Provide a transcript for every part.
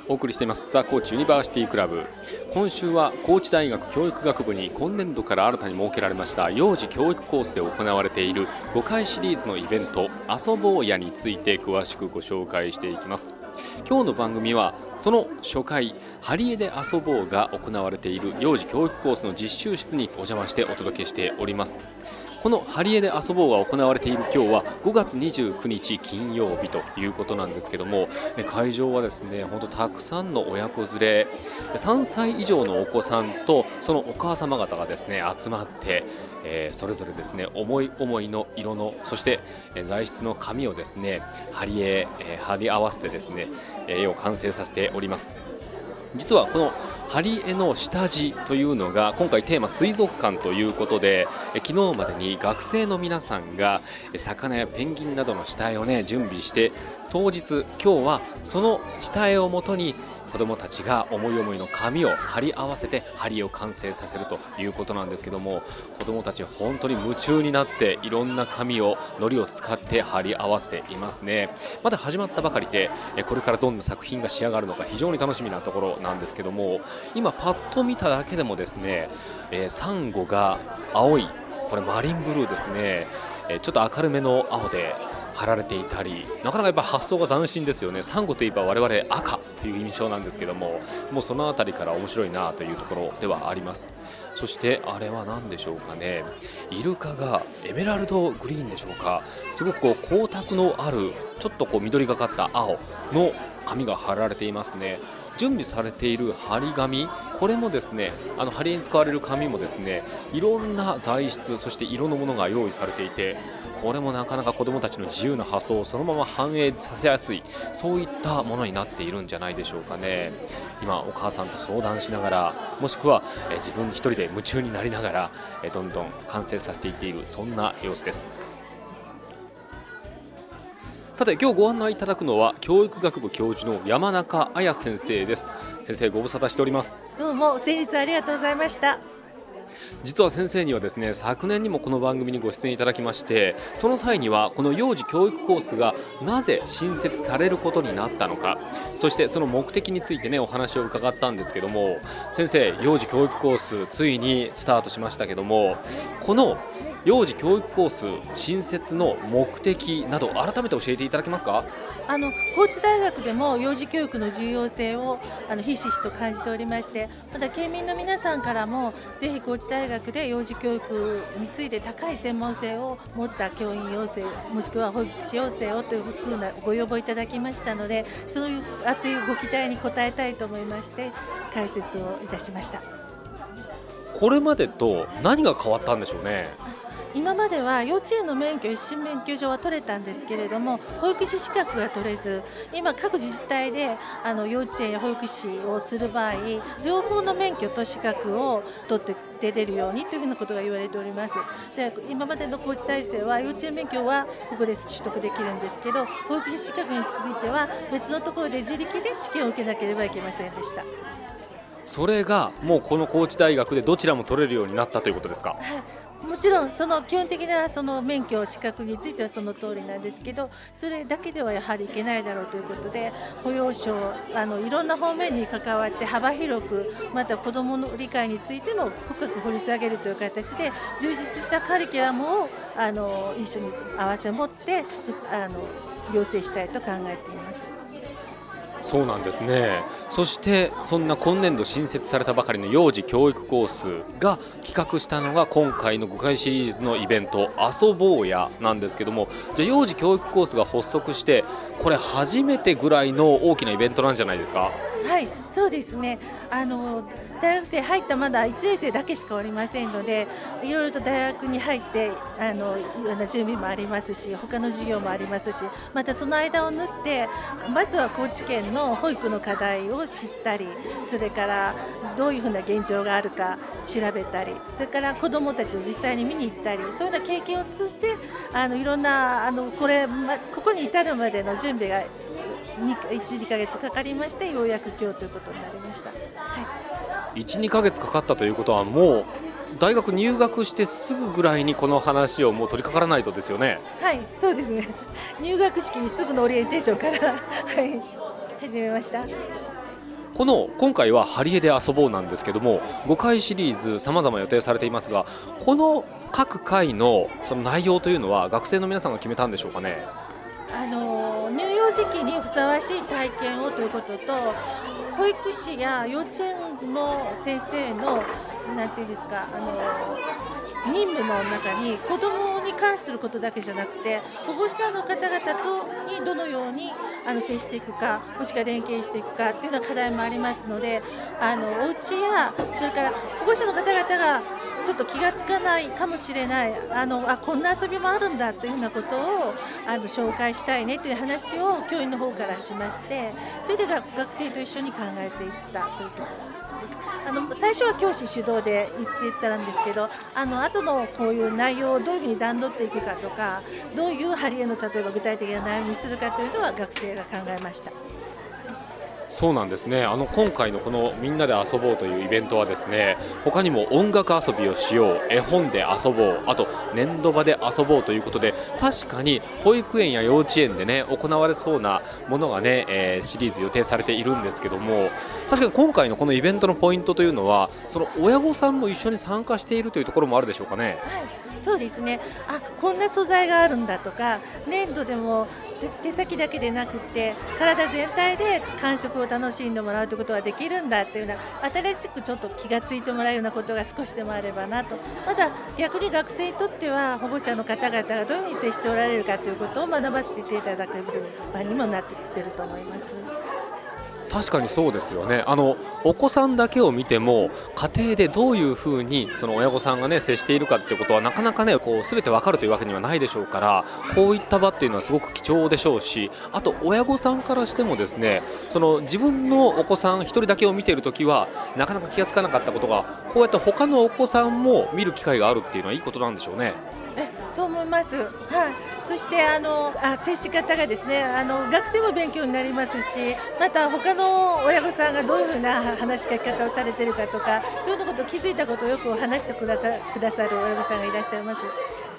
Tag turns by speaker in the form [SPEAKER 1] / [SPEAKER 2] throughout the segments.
[SPEAKER 1] お送りしていますザ・高知ユニバーシティクラブ。今週は高知大学教育学部に今年度から新たに設けられました幼児教育コースで行われている5回シリーズのイベント遊ぼうやについて詳しくご紹介していきます。今日の番組はその初回ハリエで遊ぼうが行われている幼児教育コースの実習室にお邪魔してお届けしております。このハリエで遊ぼうが行われている今日は5月29日金曜日ということなんですけども、会場はですね本当たくさんの親子連れ3歳以上のお子さんとそのお母様方がですね集まって、それぞれですね思い思いの色のそして材質の紙をですね貼り合わせてですね絵を完成させております。実はこのハリエの下地というのが今回テーマ水族館ということで、昨日までに学生の皆さんが魚やペンギンなどの下絵をね準備して、当日今日はその下絵をもとに子どもたちが思い思いの紙を貼り合わせてハリエを完成させるということなんですけども、子どもたち本当に夢中になっていろんな紙を糊を使って貼り合わせていますね。まだ始まったばかりでこれからどんな作品が仕上がるのか非常に楽しみなところなんですけども、今パッと見ただけでもですね、サンゴが青い、これマリンブルーですね、ちょっと明るめの青で貼られていたり、なかなかやっぱ発想が斬新ですよね。サンゴといえば我々赤という印象なんですけども、もうそのあたりから面白いなというところではあります。そしてあれは何でしょうかね、イルカがエメラルドグリーンでしょうか、すごく光沢のあるちょっと緑がかった青の紙が貼られていますね。準備されている貼り紙、これもですね貼り絵に使われる紙もですねいろんな材質そして色のものが用意されていて、これもなかなか子どもたちの自由な発想をそのまま反映させやすい、そういったものになっているんじゃないでしょうかね。今お母さんと相談しながら、もしくは自分一人で夢中になりながらどんどん完成させていっている、そんな様子です。さて今日ご案内いただくのは教育学部教授の山中彩先生です。先生、ご無沙汰しております。
[SPEAKER 2] どうも先日ありがとうございました。
[SPEAKER 1] 実は先生にはですね昨年にもこの番組にご出演いただきまして、その際にはこの幼児教育コースがなぜ新設されることになったのか、そしてその目的についてねお話を伺ったんですけども、先生、幼児教育コースついにスタートしましたけども、この幼児教育コース新設の目的など改めて教えていただけますか？
[SPEAKER 2] 高知大学でも幼児教育の重要性をひしひしと感じておりまして、また県民の皆さんからもぜひ高知大学で幼児教育について高い専門性を持った教員養成もしくは保育士養成をというふうなご要望いただきましたので、そういう熱いご期待に応えたいと思いまして開設をいたしました。
[SPEAKER 1] これまでと何が変わったんでしょうね。
[SPEAKER 2] 今までは幼稚園の免許、一種免許証は取れたんですけれども、保育士資格が取れず、今各自治体で幼稚園や保育士をする場合、両方の免許と資格を取って出るようにというふうなことが言われております。で、今までの高知体制は幼稚園免許はここで取得できるんですけど、保育士資格については別のところで自力で試験を受けなければいけませんでした。
[SPEAKER 1] それがもうこの高知大学でどちらも取れるようになったということですか？
[SPEAKER 2] はい、もちろんその基本的なその免許資格についてはその通りなんですけど、それだけではやはりいけないだろうということで、保養所いろんな方面に関わって幅広く、また子どもの理解についても深く掘り下げるという形で充実したカリキュラムを一緒に合わせ持って養成したいと考えています。
[SPEAKER 1] そうなんですね。そしてそんな今年度新設されたばかりの幼児教育コースが企画したのが今回の5回シリーズのイベント遊ぼうやなんですけども、じゃあ幼児教育コースが発足してこれ初めてぐらいの大きなイベントなんじゃないですか？
[SPEAKER 2] はい、そうですね。大学生入ったまだ1年生だけしかおりませんので、いろいろと大学に入っていろんな準備もありますし、他の授業もありますし、またその間を縫ってまずは高知県の保育の課題を知ったり、それからどういうふうな現状があるか調べたり、それから子どもたちを実際に見に行ったり、そういうような経験を積んでいろんなここに至るまでの準備が1、2ヶ月かかりまして、ようやく今日ということになりました。はい、
[SPEAKER 1] 1、2ヶ月かかったということはもう大学入学してすぐぐらいにこの話をもう取り掛からないとですよね。
[SPEAKER 2] はい、そうですね。入学式にすぐのオリエンテーションから、はい、始めました。
[SPEAKER 1] 今回はハリエで遊ぼうなんですけども、5回シリーズ様々予定されていますが、この各回のその内容というのは学生の皆さんが決めたんでしょうかね。
[SPEAKER 2] 乳幼児期にふさわしい体験をということと、保育士や幼稚園の先生のなんていうんですか、任務の中に子どもに関することだけじゃなくて、保護者の方々にどのように接していくか、もしくは連携していくかっていうような課題もありますので、お家やそれから保護者の方々がちょっと気がつかないかもしれない、こんな遊びもあるんだというようなことを紹介したいねという話を教員の方からしまして、それで学生と一緒に考えていったということです。最初は教師主導で言っていったんですけど、後のこういう内容をどういうふうに段取っていくかとか、どういうハリエの例えば具体的な内容にするかというのは学生が考えました。
[SPEAKER 1] そうなんですね。今回のこのみんなで遊ぼうというイベントはですね、他にも音楽遊びをしよう、絵本で遊ぼう、あと粘土場で遊ぼうということで、確かに保育園や幼稚園でね行われそうなものがね、シリーズ予定されているんですけども、確かに今回のこのイベントのポイントというのは、その親御さんも一緒に参加しているというところもあるでしょうかね。
[SPEAKER 2] はい、そうですね。こんな素材があるんだとか、粘土でも手先だけでなくて体全体で感触を楽しんでもらうということができるんだというような、新しくちょっと気がついてもらうようなことが少しでもあればなと。まだ逆に学生にとっては保護者の方々がどういうふうに接しておられるかということを学ばせていただく場にもなっていると思います。
[SPEAKER 1] 確かにそうですよね。お子さんだけを見ても家庭でどういうふうにその親御さんがね接しているかっていうことはなかなかね全て分かるというわけにはないでしょうから、こういった場っていうのはすごく貴重でしょうし、あと親御さんからしてもですね、その自分のお子さん一人だけを見ているときはなかなか気がつかなかったことが、こうやって他のお子さんも見る機会があるっていうのはいいことなんでしょうね。
[SPEAKER 2] そう思います。はい。そして接し方がですね、学生も勉強になりますし、また他の親御さんがどういうふうな話しかけ方をされているかとか、そういうことを気づいたことをよく話してくださる親御さんがいらっしゃいます。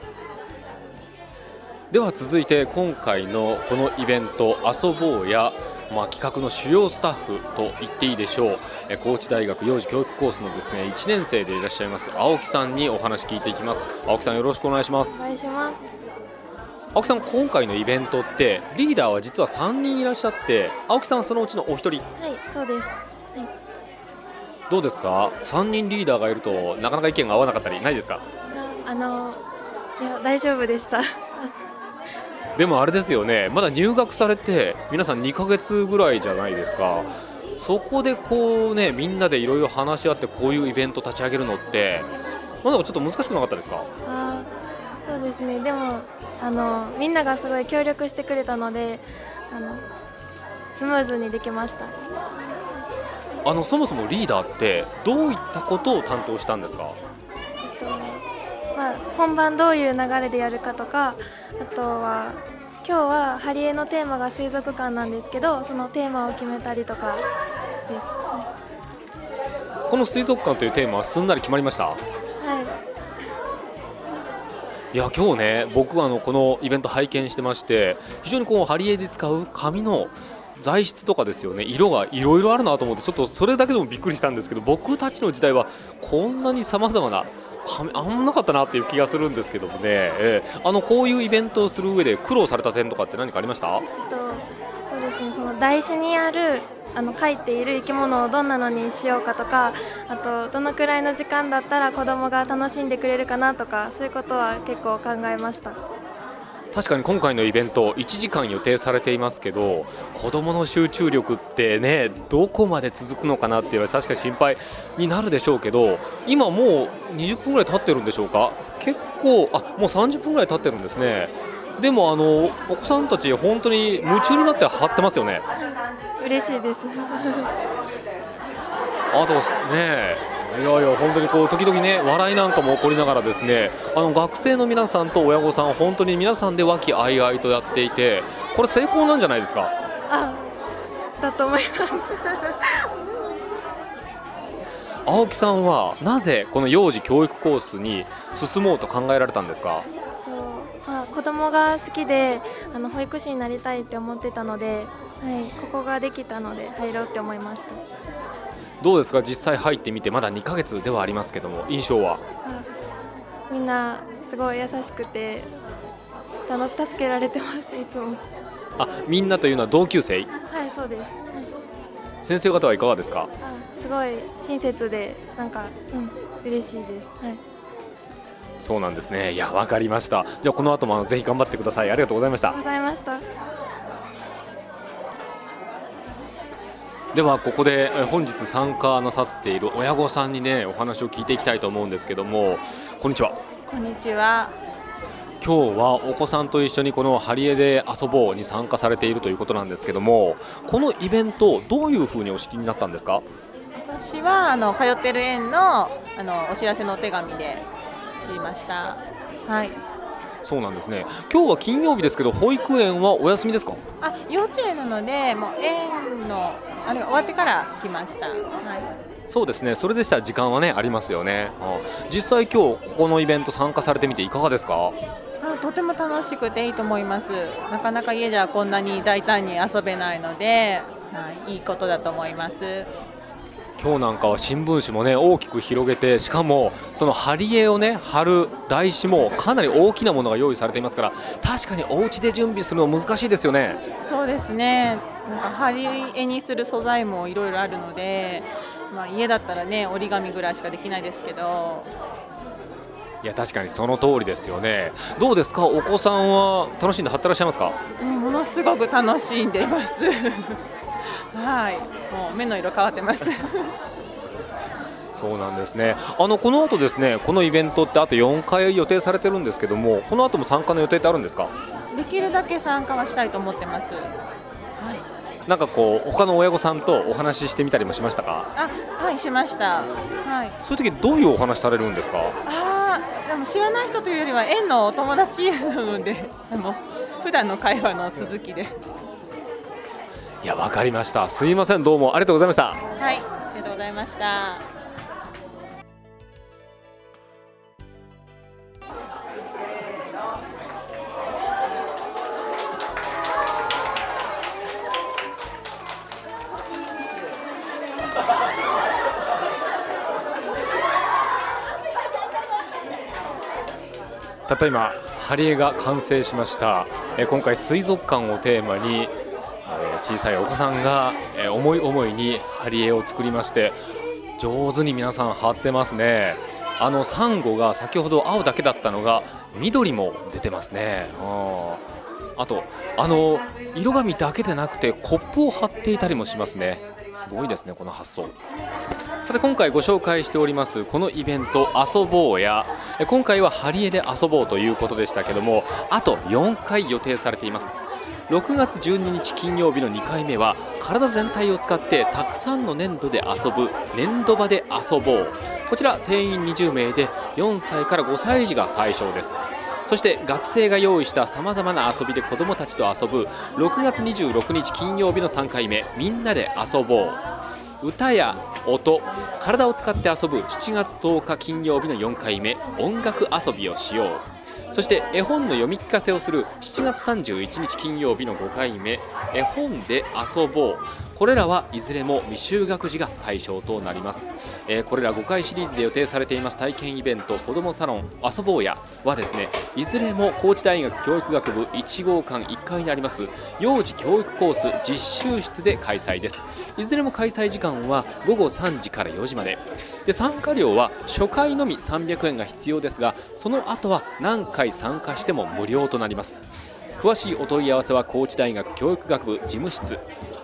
[SPEAKER 1] では続いて今回のこのイベント遊ぼうや、企画の主要スタッフと言っていいでしょう、高知大学幼児教育コースのですね1年生でいらっしゃいます青木さんにお話聞いていきます。青木さん、よろしくお願いします。
[SPEAKER 3] お願いします。
[SPEAKER 1] 青木さん、今回のイベントってリーダーは実は3人いらっしゃって、青木さんはそのうちのお一人。
[SPEAKER 3] はい、そうです。はい、
[SPEAKER 1] どうですか、3人リーダーがいるとなかなか意見が合わなかったりないですか？
[SPEAKER 3] いや大丈夫でした
[SPEAKER 1] でもあれですよね、まだ入学されて皆さん2ヶ月ぐらいじゃないですか。そこでこうね、みんなでいろいろ話し合ってこういうイベント立ち上げるのってまだちょっと難しくなかったですか？
[SPEAKER 3] そうですね。でもみんながすごい協力してくれたのでスムーズにできました。
[SPEAKER 1] そもそもリーダーってどういったことを担当したんですか？
[SPEAKER 3] 本番どういう流れでやるかとか、あとは今日はハリエのテーマが水族館なんですけど、そのテーマを決めたりとかです。
[SPEAKER 1] この水族館というテーマはすんなり決まりました？
[SPEAKER 3] はい。
[SPEAKER 1] いや今日ね、僕はこのイベント拝見してまして、非常にハリエで使う紙の材質とかですよね、色がいろいろあるなと思って、ちょっとそれだけでもびっくりしたんですけど、僕たちの時代はこんなに様々なあんまなかったなっていう気がするんですけどもね、こういうイベントをする上で苦労された点とかって何かありました？
[SPEAKER 3] そうですね、その台紙にある描いている生き物をどんなのにしようかとか、あとどのくらいの時間だったら子どもが楽しんでくれるかなとか、そういうことは結構考えました。
[SPEAKER 1] 確かに今回のイベント1時間予定されていますけど、子どもの集中力ってねどこまで続くのかなっていうのは確かに心配になるでしょうけど、今もう20分ぐらい経ってるんでしょうか？結構もう30分ぐらい経ってるんですね。でもお子さんたち本当に夢中になって張ってますよね。
[SPEAKER 3] 嬉しいです
[SPEAKER 1] あとね、いやいや本当に時々ね笑いなんかも起こりながらですね、学生の皆さんと親御さん本当に皆さんで和気あいあいとやっていて、これ成功なんじゃないですか？
[SPEAKER 3] だと思います
[SPEAKER 1] 青木さんはなぜこの幼児教育コースに進もうと考えられたんですか？
[SPEAKER 3] 子供が好きで保育士になりたいって思ってたので、 ここができたので入ろうって思いました。
[SPEAKER 1] どうですか、実際入ってみてまだ2ヶ月ではありますけども、印象は？
[SPEAKER 3] みんなすごい優しくて助けられてます、いつも。
[SPEAKER 1] みんなというのは同級生？
[SPEAKER 3] はい、そうです。
[SPEAKER 1] 先生方はいかがですか？
[SPEAKER 3] すごい親切で嬉しいです。
[SPEAKER 1] そうなんですね。いや、わかりました。じゃあこの後もぜひ頑張ってください。ありがとうございました。
[SPEAKER 3] ありがとうございました。
[SPEAKER 1] ではここで本日参加なさっている親御さんにね、お話を聞いていきたいと思うんですけども、こんにちは。
[SPEAKER 4] こんにちは。
[SPEAKER 1] 今日はお子さんと一緒にこのハリエで遊ぼうに参加されているということなんですけども、このイベントどういうふうにお知りになったんですか？
[SPEAKER 4] 私は通ってる園のお知らせのお手紙で知りました。はい。
[SPEAKER 1] そうなんですね。今日は金曜日ですけど、保育園はお休みですか？
[SPEAKER 4] 幼稚園なので、もう園のあれが終わってから来ました。はい。
[SPEAKER 1] そうですね。それでしたら時間はねありますよね。実際今日ここのイベント参加されてみていかがですか？
[SPEAKER 4] とても楽しくていいと思います。なかなか家ではこんなに大胆に遊べないので、いいことだと思います。
[SPEAKER 1] 今日なんかは新聞紙もね大きく広げて、しかもその貼り絵をね貼る台紙もかなり大きなものが用意されていますから、確かにお家で準備するの難しいですよね。
[SPEAKER 4] そうですね。なんか貼り絵にする素材もいろいろあるので、家だったらね折り紙ぐらいしかできないですけど。
[SPEAKER 1] いや、確かにその通りですよね。どうですか、お子さんは楽しんで貼ってらっしゃいますか？
[SPEAKER 4] ものすごく楽しんでいますはい、もう目の色変わってます
[SPEAKER 1] そうなんですね。この後ですね、このイベントってあと4回予定されてるんですけども、この後も参加の予定ってあるんですか？
[SPEAKER 4] できるだけ参加はしたいと思ってます。はい。
[SPEAKER 1] なんかこう他の親御さんとお話ししてみたりもしましたか？
[SPEAKER 4] はい、しました。はい。
[SPEAKER 1] そういう時どういうお話されるんですか？
[SPEAKER 4] でも知らない人というよりは園のお友達なので、普段の会話の続きで。
[SPEAKER 1] いや、わかりました。すいません、どうもありがとうございました。
[SPEAKER 4] はい、ありがとうございました。
[SPEAKER 1] たった今貼り絵が完成しました。今回水族館をテーマに小さいお子さんが思い思いに貼り絵を作りまして、上手に皆さん貼ってますね。サンゴが先ほど青だけだったのが緑も出てますね。あと色紙だけでなくてコップを貼っていたりもしますね。すごいですね、この発想。さて今回ご紹介しておりますこのイベント遊ぼうや、今回は貼り絵で遊ぼうということでしたけども、あと4回予定されています。6月12日金曜日の2回目は体全体を使ってたくさんの粘土で遊ぶ粘土場で遊ぼう。こちら定員20名で4歳から5歳児が対象です。そして学生が用意したさまざまな遊びで子どもたちと遊ぶ6月26日金曜日の3回目、みんなで遊ぼう。歌や音、体を使って遊ぶ7月10日金曜日の4回目、音楽遊びをしよう。そして絵本の読み聞かせをする7月31日金曜日の5回目、絵本で遊ぼう。これらはいずれも未就学児が対象となります。これら5回シリーズで予定されています体験イベント子どもサロン遊ぼうやはですね、いずれも高知大学教育学部1号館1階にあります幼児教育コース実習室で開催です。いずれも開催時間は午後3時から4時までで、参加料は初回のみ300円が必要ですが、その後は何回参加しても無料となります。詳しいお問い合わせは高知大学教育学部事務室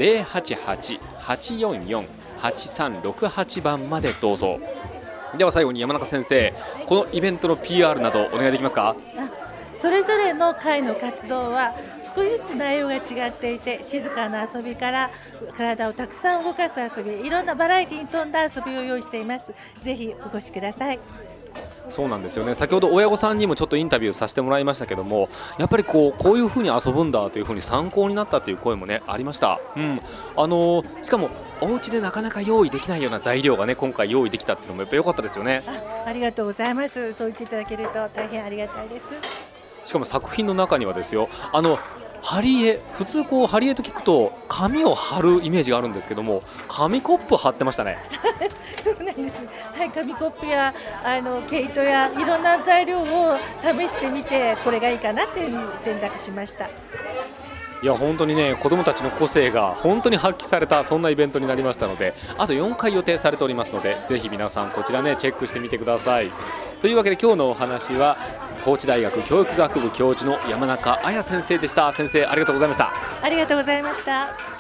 [SPEAKER 1] 088-844-8368 番までどうぞ。では最後に山中先生、このイベントの PR などお願いできますか？
[SPEAKER 2] それぞれの会の活動は少しずつ内容が違っていて、静かな遊びから体をたくさん動かす遊び、いろんなバラエティに富んだ遊びを用意しています。ぜひお越しください。
[SPEAKER 1] そうなんですよね。先ほど親御さんにもちょっとインタビューさせてもらいましたけども、やっぱりこういうふうに遊ぶんだというふうに参考になったという声もねありました。しかもお家でなかなか用意できないような材料がね今回用意できたっていうのもやっぱ良かったですよね。
[SPEAKER 2] ありがとうございます。そう言っていただけると大変ありがたいです。
[SPEAKER 1] しかも作品の中にはですよ、 貼り絵、普通こう貼り絵と聞くと紙を貼るイメージがあるんですけども、紙コップ貼ってましたね。
[SPEAKER 2] そうなんです。はい、紙コップや毛糸やいろんな材料を試してみて、これがいいかなというふうに選択しました。
[SPEAKER 1] いや本当にね、子どもたちの個性が本当に発揮された、そんなイベントになりましたので、あと4回予定されておりますので、ぜひ皆さんこちらねチェックしてみてください。というわけで今日のお話は高知大学教育学部教授の山中綾先生でした。先生ありがとうございました。
[SPEAKER 2] ありがとうございました。